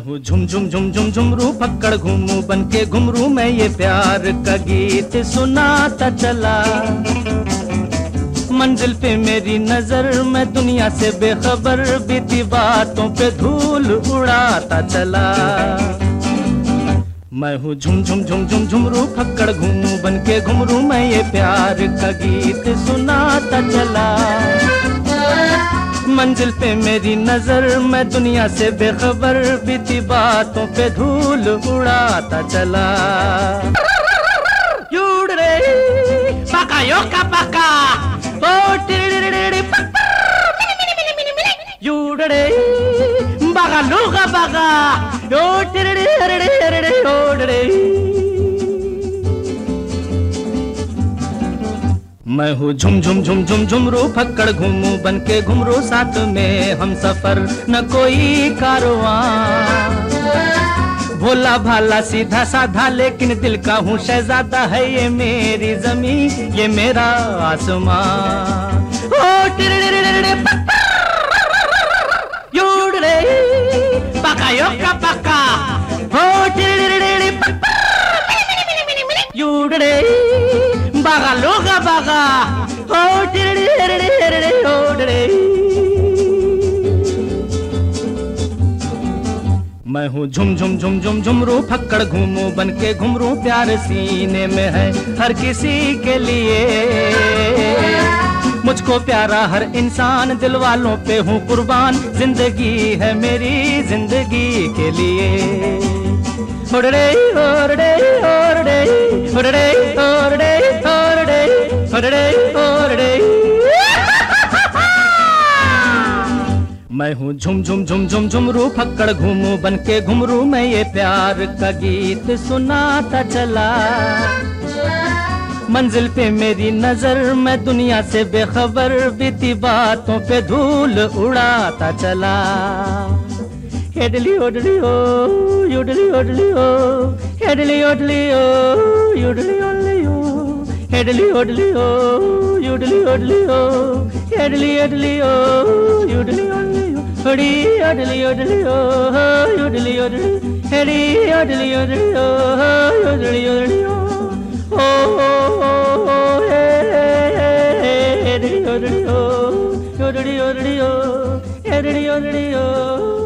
हूँ झुम झुम झुम झुम झुमरू पकड़ घूमू बन के घुमरू, मैं ये प्यार का गीत सुनाता चला। मंजिल पे मेरी नजर, मैं दुनिया से बेखबर, बीती बातों पे धूल उड़ाता चला। मैं हूँ झुम झुम झुम झुम झुमरू पकड़ घूमू बन के घुमरू, मैं ये प्यार का गीत सुनाता चला। मंजिल पे मेरी नजर, मैं दुनिया से बेखबर, बीती बातों पे धूल उड़ाता चला। यूडरे पका योका पका ओ टिरिरिरिरि यूडरे बगा लूगा बगा ओ टिरिरिरिरि ओडरे। मैं हूँ झुम झुम झुम झुम झुमरू पकड़ घूमू बन के घुमरू, साथ में हम सफर न कोई कारवां। भोला भाला सीधा साधा लेकिन दिल का हूँ शहजादा, है ये मेरी जमीन ये मेरा आसमां। ओ टिरिरिरिरि यूडरे पका योका पका ओ टिरिरिरिरि यूडरे बागा लोगा बागा ओ टिरिरिरिरि ओडरे। मैं हूँ झुम झुम झुम झुम झुमरू पकड़ घूमू बन के घुमरू, प्यार सीने में है हर किसी के लिए। मुझको प्यारा हर इंसान, दिल वालों पे हूँ कुर्बान, जिंदगी है मेरी जिंदगी के लिए। ओडरे ओडरे ओडरे ओडरे ओडरे ओडरे ओडरे ओडरे। मैं हूँ झुम झुम झुम झुम झुमरू पकड़ घूमू बन के घुमरू, मैं ये प्यार का गीत सुनाता चला। मंजिल पे मेरी नजर, मैं दुनिया से बेखबर, बीती बातों पे धूल उड़ाता चला। हेडली ओडली ओ यूडली ओडली ओ हेडली ओडली ओ यूडली ओडली ओ हेडली ओडली ओ यूडली ओडली ओ हेडली ओडली ओ यूडली ओडली ओ हड़ी ओडली ओडली ओ यूडली ओडली हेडी ओडली ओडली ओ यूडली ओडली ओ ओ हे हेडली ओडली ओ यूडली ओडली ओ हेडली ओडली ओ।